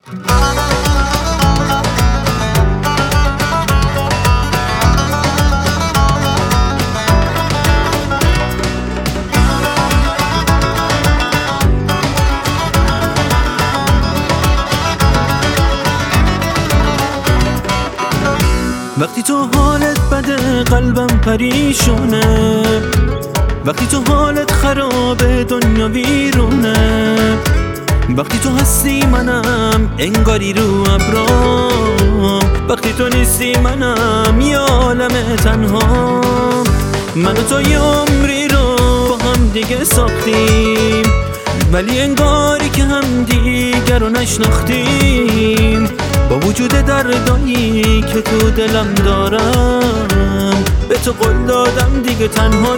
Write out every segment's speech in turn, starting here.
وقتی تو حالت بده قلبم پریشونه، وقتی تو حالت خرابه دنیا ویرونه، وقتی تو هستی منم انگاری رو ابرام، وقتی تو نیستی منم یه عالم تنها. من و تو یه عمری رو با هم دیگه ساختیم، ولی انگاری که هم دیگر رو نشناختیم. با وجود دردایی که تو دلم دارم، به تو قول دادم دیگه تنها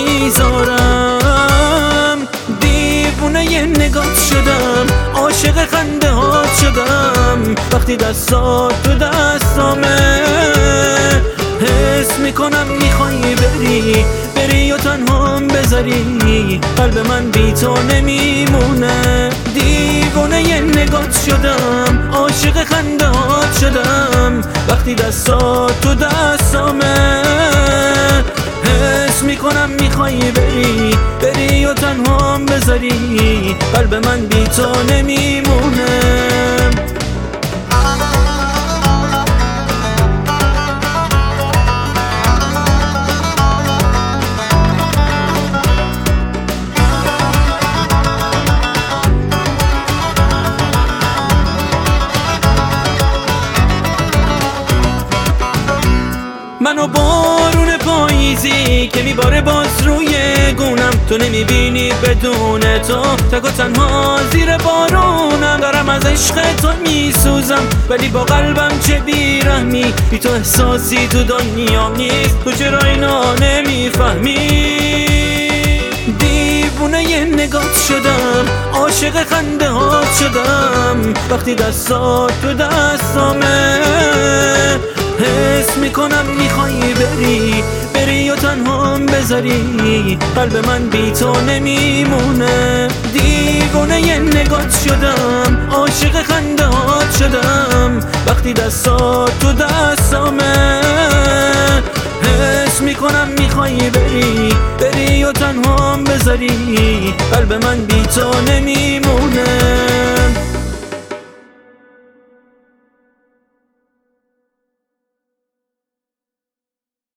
نمیذارم. دیوونه ی نگات شدم، عاشق خنده هات شدم، وقتی دستات تو دستامه. حس میکنم میخوای بری و تنهام بذاری، قلب من بی تو نمیمونه. دیوونه ی نگات شدم، عاشق خنده هات شدم، وقتی دستات تو دستامه. حس میکنم میخوای بری و تنهام بذاری، قلب من بی تو نمیمونه. منو بارون پاییزی که میباره باز روی گونم، تو نمیبینی بدون تو تک و تنها زیر بارونم. دارم از عشق تو میسوزم، ولی با قلبم چه بیرحمی، بی تو احساسی تو دنیام نیست. تو چرا اینا نمیفهمی؟ دیوونه ی نگات شدم، عاشق خنده هات شدم، وقتی دستات تو دستامه. حس میکنم میخوای بری و تنهام بذاری، قلب من بی تو نمیمونه. دیوونه ی نگات شدم، عاشق خنده هات شدم، وقتی دستات تو دستامه. حس میکنم میخوای بری و تنهام بذاری، قلب من بی تو نمیمونه.